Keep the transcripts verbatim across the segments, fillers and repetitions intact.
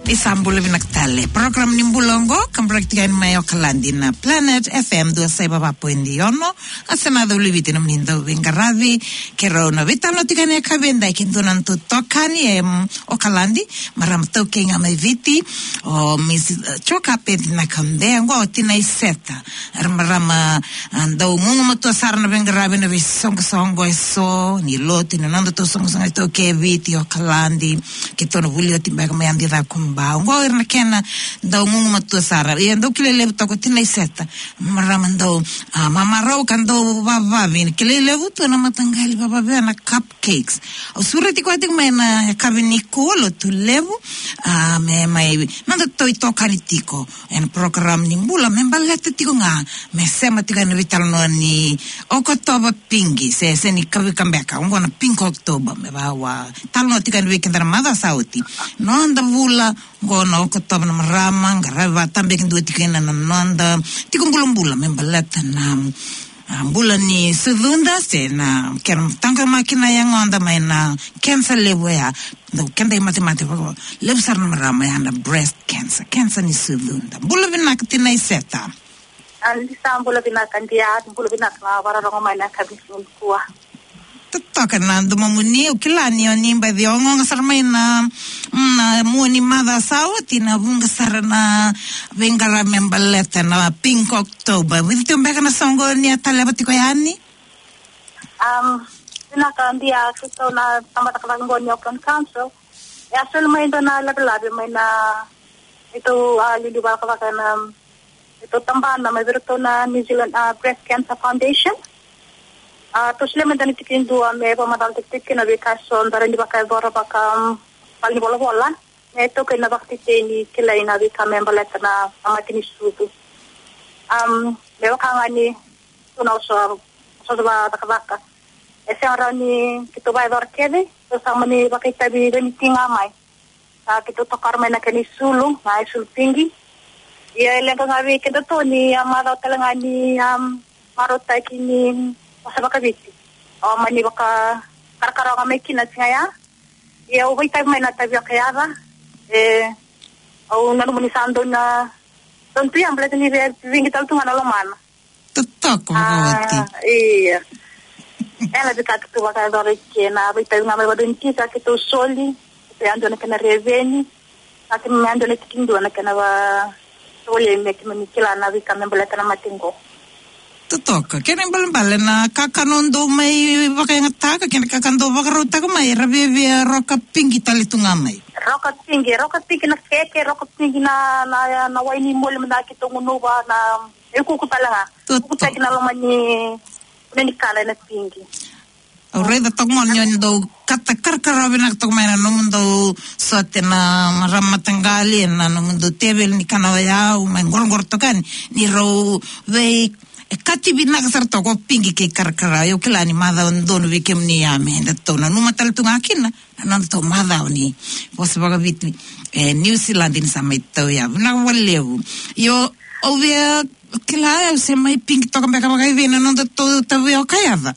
Isambula vinaktale. Program ni Mbulongo kampraktikan mayo kalandi na Planet F M dua seba papo indiono. Asenado uliviti na mnindo vingaravi. Kero na vitalo tikane kabenda ikintunan tutokani em o kalandi. Maram toke nga may viti. O mis choka pedi na kande. Ngo tina iseta. Marama ando mungu matua sara na vingaravi na visonga songo eso. Ni loti na nando to songo songo toke viti o kalandi. Kitono vulio timbaga mayandi da kumba. Ngo irna kena do mungu matua sara. Ia ndo kilele toko tina iseta. Marama ndo mama rau kando vavavi. Kilele vutu na matangali vavavi na cupcakes. O surati kwa tik mai na kabini kolo tu levu. Me mai nando toi tokani tiko. En program ni mbula membalete tiko nga. Me sema tika ni vitalo ni Oktober pingi. Se se ni kavi kambeka. Ngo na pink Oktober. Me bawa. Talo tika ni weekend na mada sauti. No anda vula. Ngo na Oktober na marama. Ngarava tambe kindu tika na nanda. Tiko mbula membalete na mbula ni sudunda se na kera tanga makina yang onda mai na cancer level ya no kenda i matematics level sar na marama ya na breast cancer cancer ni sudunda mbula vina katina iseta ali sa mbula vina kandia mbula vina na wara rongo mai na kabisun kuwa toka na ndo mamuni ukilani oni mba viongo ngasar mai na na muoni mada sauti na vunga sar na vengara membaleta na pink October with mbeka na songo ni ataleba tiko yani um ina kandia kito na tamata kalango ni open council ya sel mai ndo na lablabe mai na ito ali di baka baka na ito tambana mai virto na New Zealand uh, Breast Cancer Foundation. Ah, terus le mendani tikin dua me pamadal tikin na bikason daran di bakai bora bakam pali bola bola eto kena bakti teni kilai na bika membalet na amatini sutu um lewa kangani tunau so so ba takabaka ese arani kito bai dor kede terus amani bakai tabi deni tinga mai ah kito tokar mai na kani sulung na sul tinggi ia lenga ngawi kito to ni amaro telangani am marotai kini sa baka biti o mani baka karkara ka may kinasngaya iya ubay tayo may natabi kayara eh o nanumanisando na tonto yan balata ni vingital tunga na laman tutok mawati iya ela de kaktu baka dore kena ubay tayo nga may wadunti sa kito soli kaya ando na kana reveni at may ando na tikindo na kana ba soli may kimanikila na bika may balata na matinggo Toka, kena bal-bal na kakanondo may bakay ngataga, kena kakando bakaruta ko may rabi roka pingi talitung amay. Roka pingi, roka pingi na keke, roka pingi na na na waini mo lim na kitong unuba na e kukuta lang ha. Kukuta kinalaman ni unanikala na pingi. Alright, atong mo nyo daw katakarkarabi na katong may nanumun daw sa tina maramatanggali na nanumun daw tebel ni kanawaya may ngorong-ngorto kan ni raw vay kati bina kasar toko pingi ke karkara yo kilani mada don vikem ni ame dato na numatal tunga kina nan to mada ni pos baga bit eh New Zealand in samito ya na walewu yo ovia kila se mai pingi to kamba kamba vina non dato tavio kayava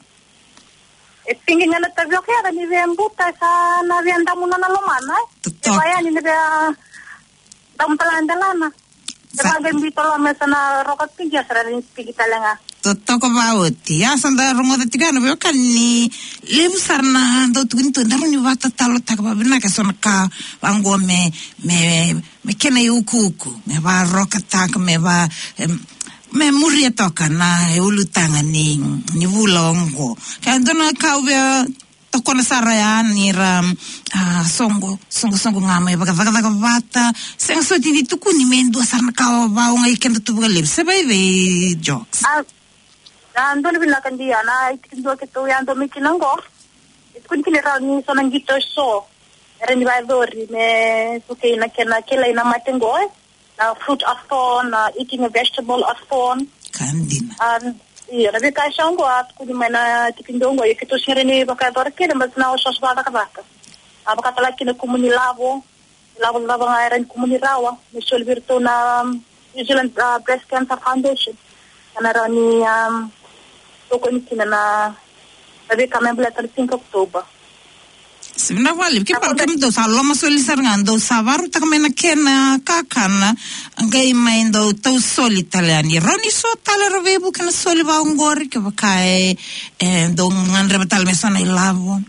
e pingi ngana tavio kayava ni vembuta sa na vianda muna na lomana e vaya ni be tampalandalana Sabi dito lang may sana rokat pingi asara rin pingi talaga. Totoo bawati. Ya sanda rungo da tigano be kan ni lebu sarna do tuginto daru ni wata talo takba bina ka sona ka wango me me me kena yukuku me ba rokat tak me ba me muria toka na ulutanga ni ni vulongo. Ka dona ka be toko na saraya ni ram ah songo songo songo ngame baga baga baga bata sen so di tuku ni mendo sarna ka ba ngai kendo tu galib sabai ve jokes ah ando ni bilakan dia na itindo ke to yando mikinango itkun kinira ni sonang gito so era ni ba dori me suke na kena kela ina matengo na fruit afon na eating a vegetable afon kandina um iya, nabi kaisang ko at kung may na tipindong ko, yung kito siya rin bakador kaya, mas na usas bata ka baka. Baka talaga kinakumunilabo, labo-labo nga rin kumunirawa, may sulbirto na New Zealand uh, Breast Cancer Foundation. Kanara ni, um, tuko ni kina na, nabi kami ang balatan pink October. Sina wali ke pa kem do sa loma soli sarngando savaru takamena kena kakana ngai maindo tau soli italiani roni so talero vebu kana soli va ungori ke vakai e do ngandre batal mesana ilavo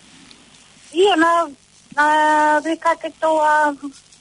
io na na veka ke to a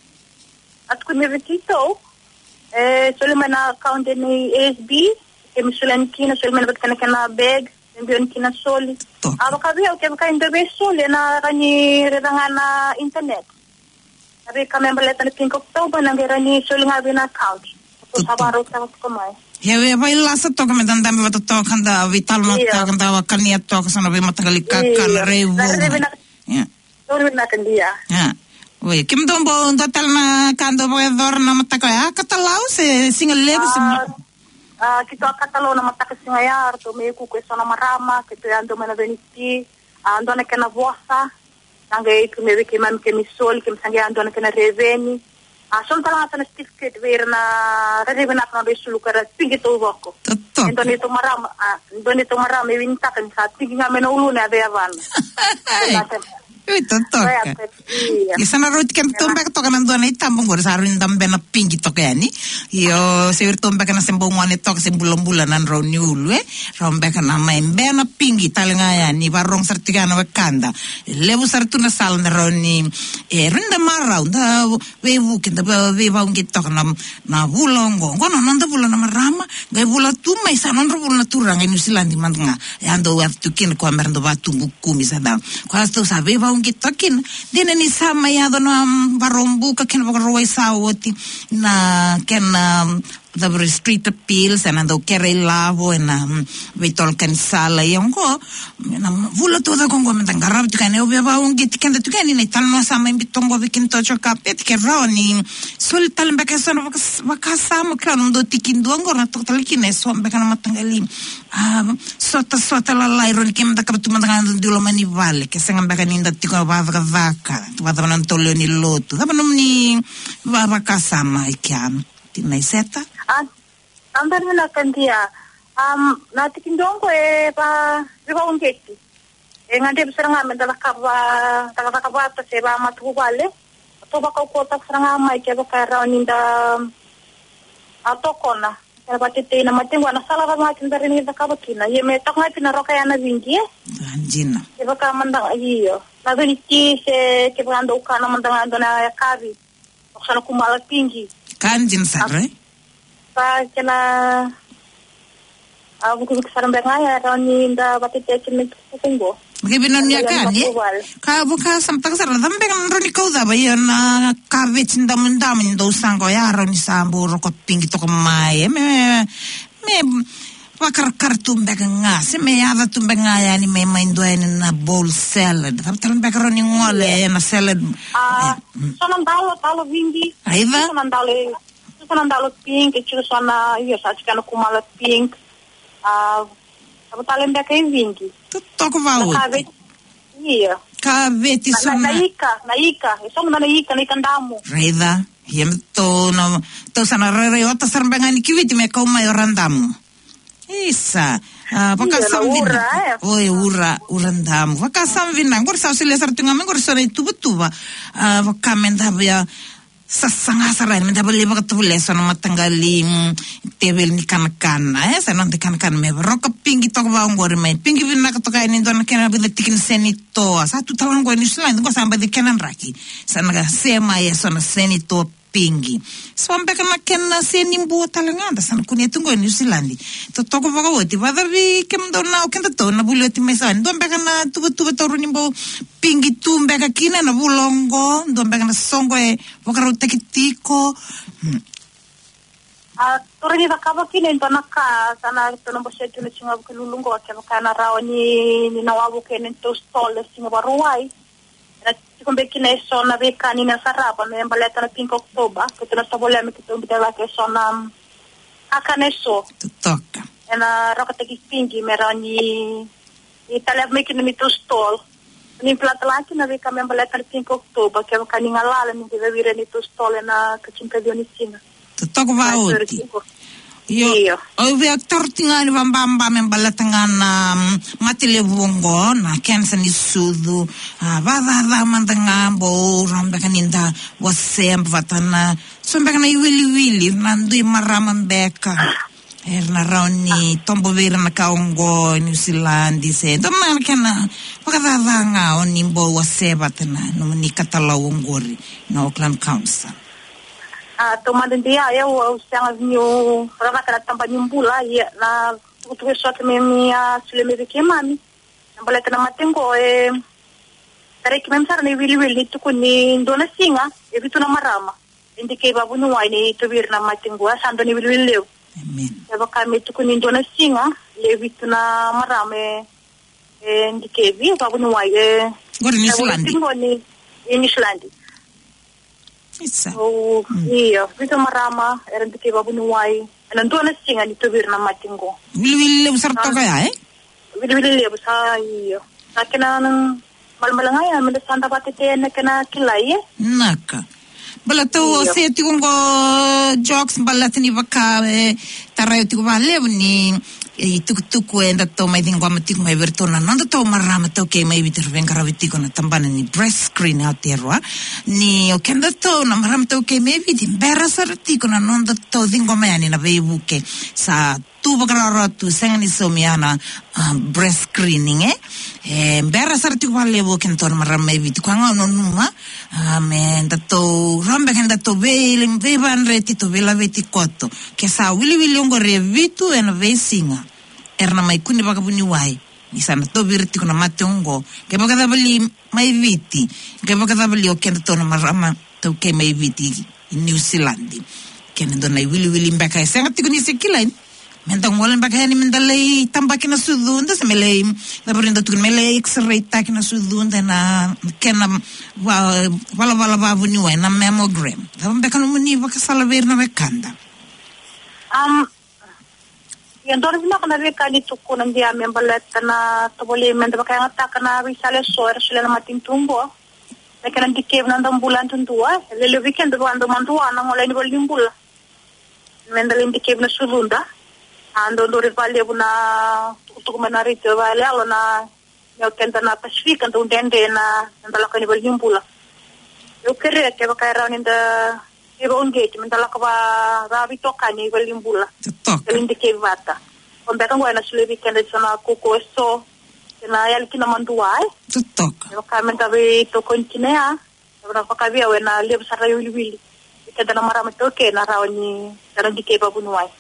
at ku me vetito e soli mena account ni A S B ke misulan kina soli mena kana kana bag Envion kina soli. Aro kabia ke ka indebe soli na rani redangana internet. Abi ka member letan pink October na rani soli ngabi na account. So sabaro ta ko mai. Hewe vai lasa to ka medanda me to kanda vital mo ta kanda wa kania to ka sana be matagali ka kana revu. Ya. Soli na kandia. Ya. Oi, kim dombo total na kando bo dor na mataka ya katalau se single level Ah, kita katalo na mataka singayar to me ku kweso na marama kito ando mena veniti ando na kana vosa nangai ku me ke man ke misol ke msangia ando na kana reveni a sol tala na certificate ver na revena na be sulu kara pingi to boko endo ni to marama endo ni to marama me vinta kan sa tingi nga mena ulu na be avan Ui, totoka. Isana roti kem tomba ka toka nando na itambong gor sa rin dambe na pingi toka yani. Yo se vir tomba ka na sembo ngwane toka sembulan-bulan nan ro niulu eh. Rombe ka na maimbe na pingi talinga yani barong sartigana wakanda. Levu sartu na sal na ro ni eh rinda mara unda wevu kinda we va ungi toka na na vulongo. Ngono nanda vula na marama, gai vula tu mai sanon ro vula turang New Zealand mandnga. Ando we have to kin ko merndo batu bukumi sada. Kwa sto sa we va gitokin dina ni sama ya dona barombu ka ken bagro saoti na ken the street appeals and ando kere lavo na vitol kan sala yongo na vula toda kongo mentangarab tikane obeba un git ken de tikane ni talno sama imbitongo vikin tocho kapet ke roni sul talmba ke sono vakasa mo kan do tikindo ngora to talikine so mbeka na matangali ah sota sota la la ron kem da kaptu mandangan dulo mani vale ke senga mbeka ninda tiko vava vaka vava nan tolio ni lotu da ni vava kasama ikiam tinai seta ah andar na kandia um natikin dongo e pa riba ungeti e ngande bisaranga mendala kaba tala kaba ta se ba matu vale to ba ko ko ta saranga mai ke ba ka ninda atokona e ba te na matengo na sala ba matin dari ni da kaba kina ye me ta ngai pina roka yana vingi e anjina e ba ka manda iyo na veni ti se ke ba ando kana manda ando na ya kavi oksana kumala pingi kanjin sare pa kena aku kudu kesaran bengaya roni nda batite kini tunggu Gibinon niya ka ni ka buka samtak sar dambe kan roni kau da bayan na kavet ndam ndam ndo sango ya roni sambu roko pingi to mai me me wakar kartum bega nga se me ada tum bega ya ni me maindo na bowl salad tam bega roni ngole na salad ah sono dalo dalo vingi aiva sono dalo sono dalo pink e ci sono io sa ci hanno kumala pink ah Apa talent dia kayak vingi. Tutto ko vaut. Iya. Ka veti sona. Na ika, na ika. Eso na ika, na ikandamu. Reda, yem to no to sana rere ota sarbenga ni kiviti me ko mai orandamu. Isa. Ah, paka samvin. Oi, ura, urandamu. Paka samvin ngor sa sile sartunga ngor sona tubutuba. Ah, paka menda bia sasanga saran menda beli bakat bule sona matanggali tebel ni kan-kan eh sanon de kan-kan me roka pingi to ba ngor me pingi vinna ka to ka ni don kena bile tikin senito satu tahun go ni selain go samba de kenan raki sanaga sema ye sona senito pingi swambe kana kenna senimbo talanganda san kunia tungo ni silandi to to ko ba woti ba dari kem do na o kenta to na buleti me san don be kana tu tu to runimbo pingi tumbe ka kina na bulongo don be kana songo e vokaro tekitiko Ah, turun ida kaba kini ito naka sana ito nang basya ito na singa kalulunggo at saka na raw ni ninawabu kene ito stall singa baruay na kumbe kina iso na beka ni nasarapan may baleta na pink October ito na sa bolemi ito bitala ke so na akaneso tutoka na rokategi pingi meron ni italab may kina ito stall ni platalaki na beka may baleta na pink October kaya kaningalalan ni bibira nito stall na kachimpa diyo ni singa Tutto va oti. Io, o vi tortinga ni bamba membala tangana matile bongo na kensa ni sudu va va va mandanga bo ramba kaninda wasem vatana sombe kana wili wili nandu marama beka erna rauni tombo vera na kaongo New Zealand se do man kana pakada nga oni bo waseba tana no ni katalawongori no Auckland Council. Ah, tomadan dia ya o sang new rava kala tampa nimbula ya na tuwe so ke memi a sule me ke mami nambala kana matengo e tare ke mem sar ne wili wili tu kuni ndona singa e bitu na marama indike babu no wai ne to bir na matengo sando ne wili wili amen ya baka me tu kuni ndona singa le bitu na marama e indike bi babu no wai e gori New Zealand ni New Zealand. Isa. Oh, iya, itu marama, era de que babu nuai. Nanduana singa ni tubir na matingo. Wili wili le usar toka ya eh? Wili wili le usa iya. Nakena nang malmalanga ya menda santa patete na kena kilai eh? Naka. Bala to se ti kongo jokes bala tini vaka e tarayo ti ko vale ni e tuk tuk enda to mai dingo amati ko mai vertona nanda to marama to ke mai bitir venga raviti ko na tambana ni breast screen out there wa ni o kenda to na marama to ke mai bitin berasar ti ko na nanda to dingo mai ani na veibuke sa tu bakara tu sengani somiana um, breast screening eh e berasar ti ko vale bo ken to marama mai biti ko ngano numa amen da to rambe ken da to ve ve van reti to ve la veti kotto ke sa wili wili ngo revitu en vesinga erna mai kuni baka buni wai ni sana to virti kuna matongo ke baka da bali mai viti ke baka da bali o ken to na marama to ke mai viti in New Zealand ken do na wili wili mbaka senga tikuni sekilain mentang ngolen baka ni mendalei tambaki na sudunda se melei na brinda tu melei x-ray tak na sudunda na ken wala wala ba buni wai na mammogram da mbaka no muni baka sala ver na bekanda um yang dorang nak na veka ni tuku nang dia membalat na to boleh menda baka ngata kana risale soer sila na matin tumbo na kana dikev na ndam bulan tuntua le weekend do ando mantua na ngolai ni bolim bul menda le dikev na sudunda ando do rivale buna tuku manari to vale alo na yo kenta na Pacific ando dende na ndala ka ni bolim bul yo kere ke baka ra ni da Iba ungate, mentala ka ba rabi toka ni walimbula. Toka. Kalindi ke vata. Ombeka ngwa na sule weekend sana kuko eso. Na yali kina manduai. Toka. Iba ka mentabe to kontinea. Iba pa ka via we na leb sara yuli wili. Ikada na marama toke na rawani tarandi ke babunuai.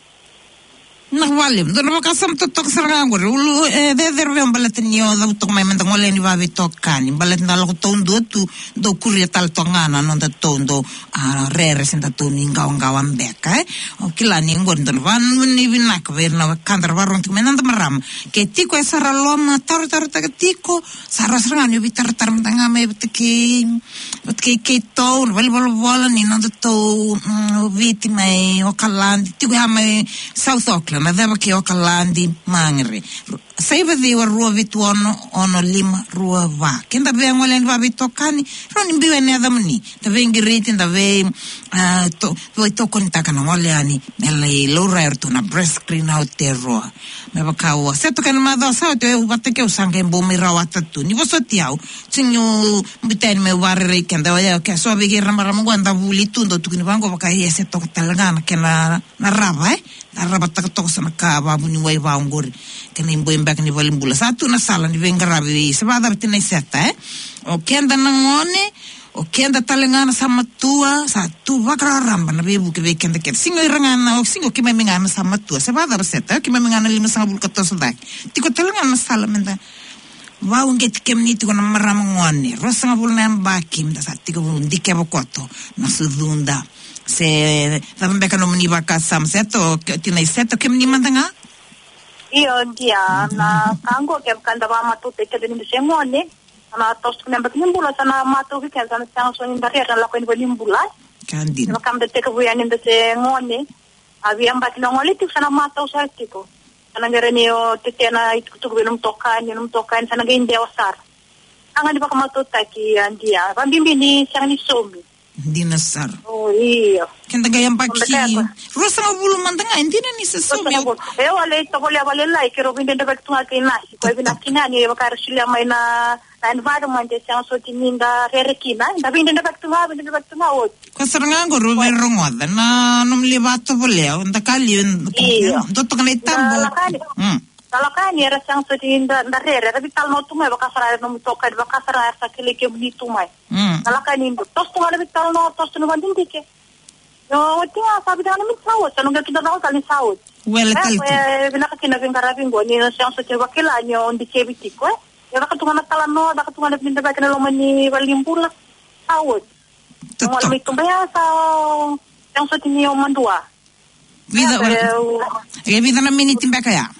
Na walim, do na makasam to tok sarangor. Ulu eh de derve ambalat niyo da tok mai mentang ole ni babe tokan. Imbalat na lo tondo tu do kuria tal tongana non da tondo a rere senta tu ninga onga wambeka eh. O kila ni ngon don van ni vinak ver na kandar waron tu menanda maram. Ke tiko e sara loma tar tar ta tiko sara sarangani bi tar tar mentanga me bitki bitki ke to wal wal wal ni non da to vitima e o kalandi tiko ha me South Auckland. Na dava ke o kalandi mangre saiva de o rua vitu ono ono lima rua va kenda be ngolen va vitokani roni biwe ne adamni ta vengi riti da ve to voi to konta kana ngole ani mele lora erto na breast screen out there roa me va kawa seto kana ma do sa te u batte ke usange bomi rawata tu ni voso tiau sinyo mbiten me warre kenda ya ke so be gerra marama gwanda vuli tundo tu ni bango va ka yese to talgana kena na rava eh na rava ta to sana ka babu ni wai va ngori kena imbo imbak ni valimbula satu na sala ni venga ravi se va da tene seta eh o kenda na ngone o kenda talengana sama tua sa tu va ramba na bebu ke kenda ke singo irangana o singo ke memengana sama tua se va da seta ke memengana lima sa bul katos dak tiko talengana sala menda va un get ke mni tiko na marama ngone rosa bul na mbakim da sa tiko ndike bokoto na sudunda se da mbeka no mni va kasam seto tina seto ke mni mandanga Iyo dia na kango ke kanda ba matu te ke ni semone na tos kuna ba nimbula sana matu ke sana sana so ni ndare na ko ni nimbula kandi na kam de te ke buya ni de ngone avia mbati na ngole tu sana matu sa tiko sana ngere ni o te na itu tu benum tokan ni num tokan sana ge inde osar anga di ba matu ta ki andia ba bimbi ni sana ni somi Dinasar. Oh, iyo. Kenda gayang paki. Rosa nga bulu mandanga, hindi na ni sa somi. Eh, wala ito ko liya wala lai, kiro binde de bektunga kinasi. Ko binakina ni bakar sila may na na environment siya so tininda rerekina. Da binde de bektunga, binde de bektunga o. Kasaranga go Ruben Rongoda na numlibato boleo, nda kali dotto kana itambo. Mm. Talakani era siyang so tininda na rere, tapi tal no tumay bakasara no mutoka, bakasara sa kilike buni tumay. Mm. Talakani ndo tos tunga na bital no tos no bandindike. Yo, tinga sabi na namin sawot. Anong gagawin na ako talin sawot? Well, talito. Eh, binakakinabing karabing ko. Nino siyang sa tiwakila niyo, hindi K B T ko eh. Yung nakatungan na talano, nakatungan na pinabay na luman ni Walimbula. Sawot. Yung alam itong baya sa siyang sa tiniyo mandua. Vida, eh, vida na minitimba kaya?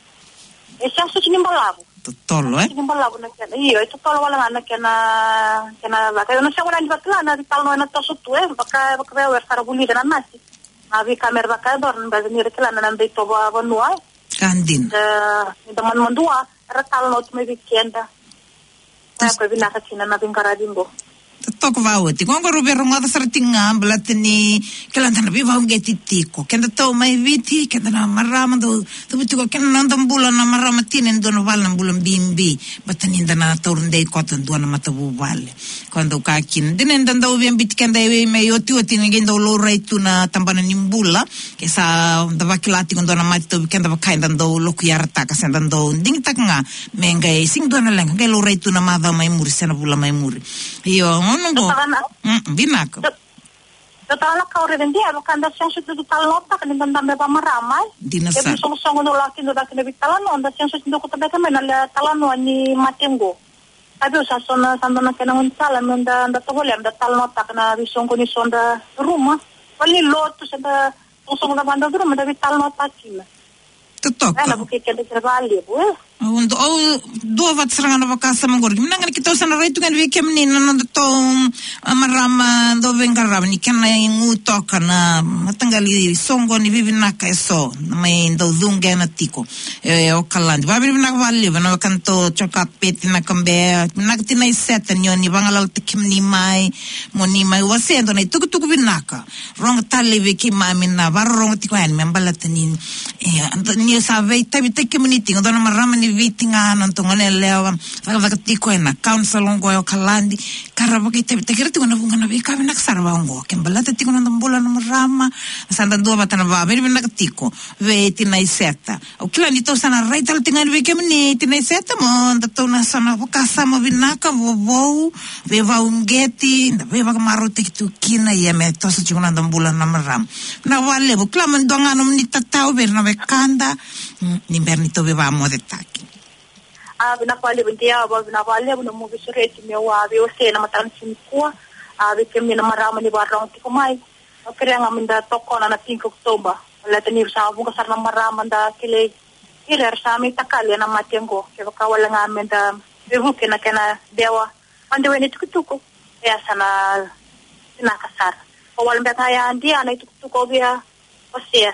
Eh, siyang sa tinimbalago. Totolo, eh? Tinimbalago na kaya. Iyo, ito tolo wala nga na kaya na, kaya na, kaya na siya wala ni bakla na, di talo na tosutu eh, baka, baka baka, baka, baka, nasi. Abi kamer baka doon, baka nirikila na nandito ba banua eh. Kandin. Ito man mandua, ratalo na ito may bikenda. Kaya ko binakasina na bingkaradingo. Toko vauti. Kongo Ruben Rongoda saratinga balatini kelanta na biva ungeti tiko. Kenda to mai viti kenda na marama do to bitiko kenda na ndambula na marama tinen do no val na mbula bimbi batani ndana tornde kota do na matabu vale. Quando kakin dinen ndanda ubien bit kenda e me yoti oti ngendo lo raitu na tambana nimbula ke sa ndava kilati ndo na matto kenda va kainda ndo lo kuyarta ka senda ndo nding taknga menga e sing do na lenga ke lo raitu na mava mai muri sena bula mai muri. Io ono Mm, binako. Total na ka rin dia bakanda siyang sudo total nota kan ndanda ba maramay. Dinasa. E bisong songo no laki no daki na bitalan onda siyang sudo ko tabe kami na talano ni Matengo. Sabi sa sona sanda na kanang sala nda nda to bolem da tal nota kana bisong ko ni sonda ruma. Wali loto sa da usong na banda ruma da bital nota kila. Totok. Ana buke kende trabalho, eh. Undo o do vat seranga na casa mangor. Minanga kita usana raitu kan we kemni na no to amarama do vengarama ni kana nguto kana matangali songo ni vivina kaso mai ndo dunga na tiko. E o kalandi. Va vivina vale na kanto choka peti na kambe. Na tina iseta ni oni bangala tikimni mai moni mai wasendo na tuku tuku vinaka. Rong tali we ki mami na varong tiko en membalatani. E ni sa ve tabi tikimni tingo do na marama ni vitinga no tongone lewa va tiko na council ngo yo kalandi karaba ke te te kirti na bunga na vika na sarva ngo ke balata tiko na mbola no rama sanda do batana va ver na tiko ve tina iseta o kila ni to sana right al tinga ve ke ni tina iseta mo to na sana vokasa mo vinaka vo vo ve va ungeti ve va maro te tu kina ye me to sa chuna mbola na rama na vale vo kila man donga no ni tatao ver na vekanda ni bernito ve va mo de taki. Ah, binakwali bintia ba binakwali buno mo bisureti me wa be o se na matan sinkuwa ah be kemi na marama ni barang ti kumai kaya nga minda toko na nating Oktober wala tani sa bu kasar na marama da kile irer sa mi takali na matengo kaya ka wala nga minda be huke na kana dewa ande weni tukutuko ya sana sinakasar o wala betaya dia na tukutuko bia o se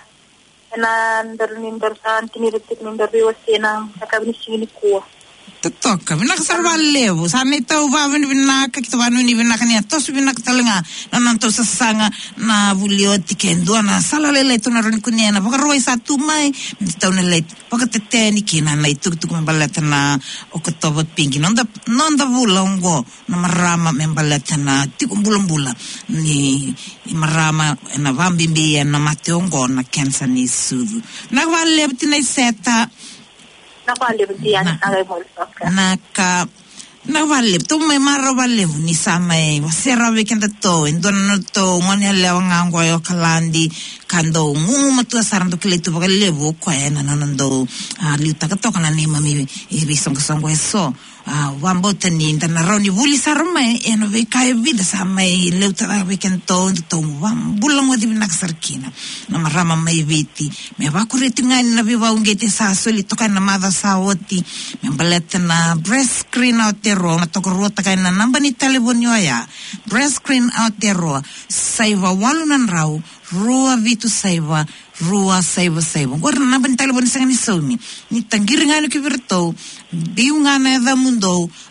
na ndarin ndarsan tinirit nindar be o se na kakabini sini kuwa Toka, vinak sarvalevo. Sana ito va vinak kita vanu ni vinak ni atos vinak talenga na nanto sasanga na bulioti kendo na sala lele to na ron kunia na baka roi satu mai tau na lele baka tete ni kina na itu tu membalata na okotobot pingi nonda nonda bulongo na marama membalata na tiku bulong-bula ni marama na vambimbi na mateongo na kensa ni sudu. Nagvale tina seta Nakwalib diyan ang ay molso. Naka Nagvalib to may maravalib ni samay wasera weekend to indon no to ngone lewanga ngoyo kalandi kando ngu matu sarando kiletu bagalebu ko ena nanando liuta to kana ni mami ibisong songo eso wambo tani ndana roni vuli sarma eno ve kai vida samay leuta weekend to to wam bulang wadi nak sarkina na marama mai viti me va kureti ngani na viva ungete sa soli to kana mada sawoti me baleta na breast screen out there ro na toko ruota kay na namba ni telefonyo ya breast screen out there ro saiva walunan raw rua vitu saiva rua saiva saiva guarda namba ni telefon sa ni somi ni tangir ngano ki virto biu ngana da mundo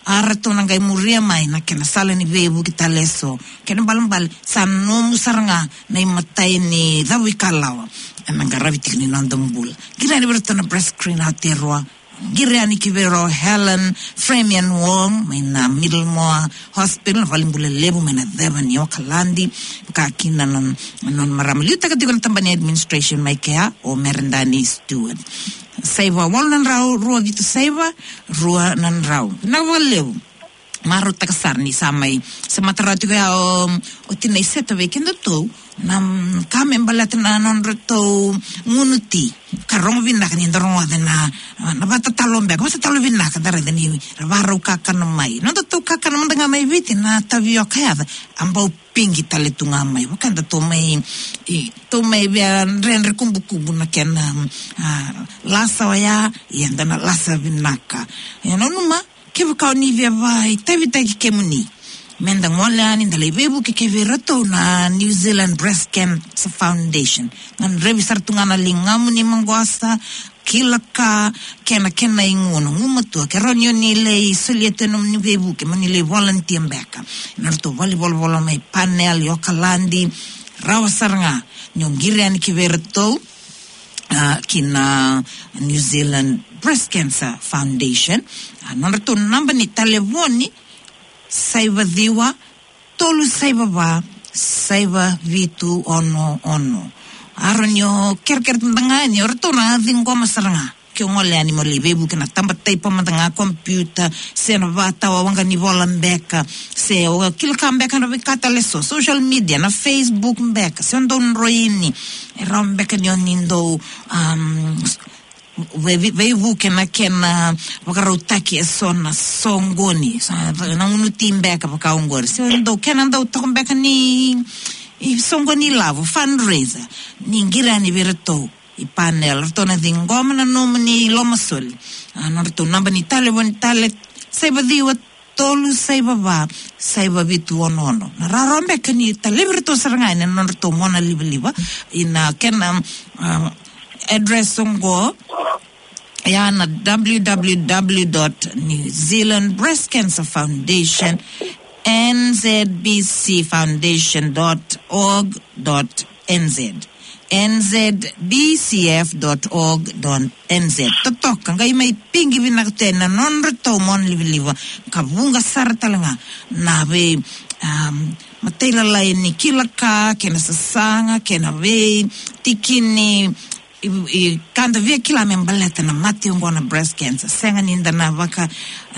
arato nangai muria mai na kena sala ni vebu kita leso kena balambal san no musaranga na imatai ni dawi kalawa nanga ravitik ni nandambul gira ni bertana breast screen haterwa gira ni kivero Helen Fremian Wong mai na Middlemore Hospital valimbule lebu mai na Devon ni Okalandi ka kina non non maramili ta katikon tambani administration mai kea o merendani steward saiva walnan rau rua gitu saiva rua nan rau na waleu maru takasar ni samai sematara tu ya o o tinai seta weekend tu nam kame balat na non reto ngunuti karong vinna kan indorong adena na bata talombe ko sa talombe na ka dare deni varu kakan mai no to kakan mendanga mai viti na tavio kaya ambau pingi tale tunga mai wakanda to mai i to mai bia ren rekumbu kubu na ken lasa ya yanda na lasa vinaka ya no numa ke ka ni via vai tevita ki kemuni menda ngola ni ndale bebu ke keverato na New Zealand Breast Cancer Foundation nan revisar tungana lingamu ni mangwasa kilaka kena kena ingono ngumatu ke ronyo ni le soliete no ni bebu ke mani le volunteer beka narto volleyball vola mai panel yokalandi rawasarnga nyongirian kiverato uh, kina New Zealand Breast Cancer Foundation uh, narto namba ni telefoni saiva diwa tolu saiva ba saiva vitu ono ono aronyo kerker tanga ni ortona dingo masaranga ke ngole ani mole bebu kana tamba taipa matanga computer se no vata wanga ni volambeka se o kilka mbeka no vikata leso social media na Facebook mbeka se ndon roini rambeka ni onindo um vevu kena kena wakarutaki esona songoni na unutimbe ka pakaungor so ndo kena ndo tombeka ni i songoni lavo fundraiser ningira ni virto i panel tona dingoma na nomni lomasol anarto namba ni tale bon tale saiba diwa tolu saiba ba saiba vitu onono na rarombe kani tale virto saranga na narto mona libliva ina kena address ngo ya na w w w dot new zealand breast cancer foundation n z b c foundation dot org dot n z n z b c f dot org dot n z totok ngai mai pingi vinakutena non reto mon liviliva kavunga sartalanga na ve um matela laini kilaka kena sasanga kena ve tikini i, i kanda via kila membaleta na mati ngona breast cancer senga ninda na vaka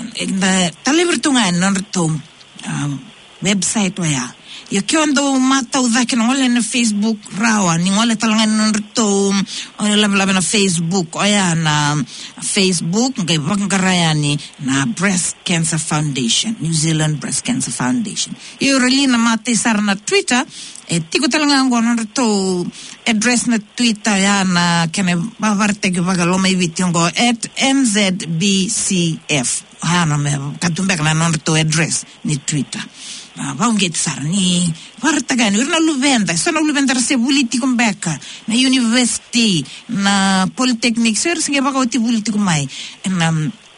na talibertunga non reto um, website waya ya kiondo mata udhaki na ngole na Facebook rawa ni ngole talanga non reto ole labla na Facebook oya na Facebook ngai vangarayani na Breast Cancer Foundation New Zealand Breast Cancer Foundation yo really na mata sar na Twitter e tiko talanga ngona reto address na Twitter ya na kene bavarte ke vagaloma iviti ngo at n z b c f ha na me katumbeka na non reto address ni Twitter vaunget sarni varta gani urna luvenda sono luvenda se politico mbeka na university na polytechnic ser singe baka uti politico mai na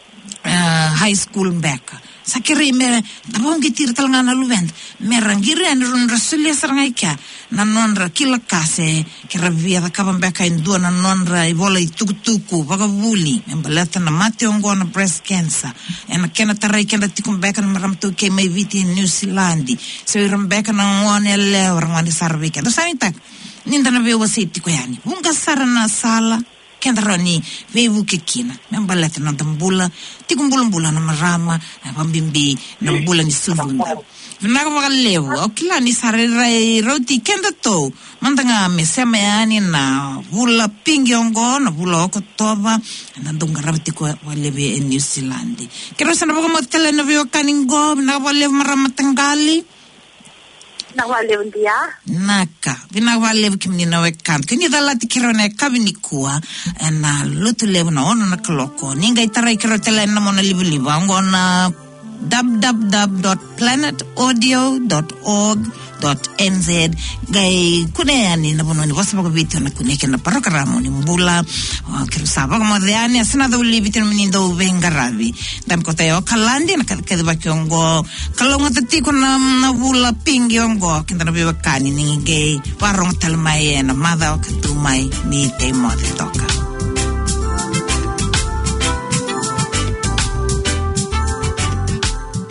uh, high school mbeka sakiri me tabongi tir talanga na luvenda merangire ron rasulia sarnga ikya na nonra kila kase kiravia da kabambeka indua na nonra ivola itukutuku baka vuli embaleta na mate ongo na breast cancer ena kena tarai kena tikumbeka na maramto ke mai viti in New Zealand so irambeka na ngone le orangani sarvika do sanitak ninda na vewa siti ko yani unga sara na sala kendarani vevu kekina membaleta na dambula tikumbula na marama na pambimbi na mbula ni suvunda vinaga wakalevu okila ni sarere roti kenda to mandanga mesema yani na vula pingi ongo na vula okotoba na dongarabti ko walevi in New Zealand kero sana baka matele na vio kaningo na walevu maramatangali na walevu ndia naka vina walevu kimni na wekan kini dalati kero na kabinikua na lutu levu na ono na kaloko ninga itarai kero tele na mona libu libu ongo na w w w dot planet audio dot org dot n z gai kuneani na bono ni vosa bako video na kuneke na programo ni mbula kiru saba kama dheani asina dha uli vitino minindo uvenga ravi dam kota yo kalandi na kadhi baki ongo kalonga tati kuna na vula pingi ongo kinta na biwa kani ningi gai warong talmai na madha o katumai mi te mo de toka